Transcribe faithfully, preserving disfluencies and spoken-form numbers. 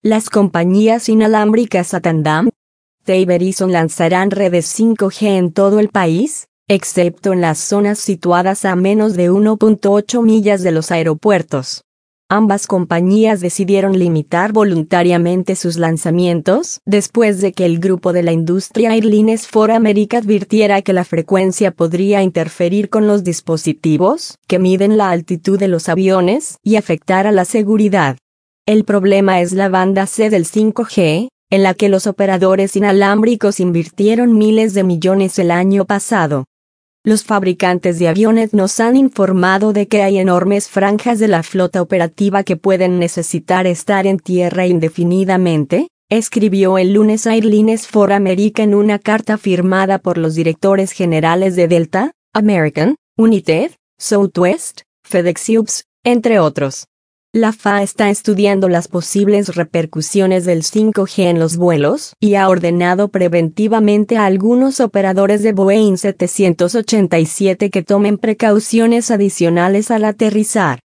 Las compañías inalámbricas A T and M y Verizon lanzarán redes cinco G en todo el país, excepto en las zonas situadas a menos de uno punto ocho millas de los aeropuertos. Ambas compañías decidieron limitar voluntariamente sus lanzamientos después de que el grupo de la industria Airlines for America advirtiera que la frecuencia podría interferir con los dispositivos que miden la altitud de los aviones y afectar a la seguridad. El problema es la banda C del cinco G, en la que los operadores inalámbricos invirtieron miles de millones el año pasado. Los fabricantes de aviones nos han informado de que hay enormes franjas de la flota operativa que pueden necesitar estar en tierra indefinidamente, escribió el lunes Airlines for America en una carta firmada por los directores generales de Delta, American, United, Southwest, FedEx, entre otros. La F A A está estudiando las posibles repercusiones del cinco G en los vuelos y ha ordenado preventivamente a algunos operadores de Boeing setecientos ochenta y siete que tomen precauciones adicionales al aterrizar.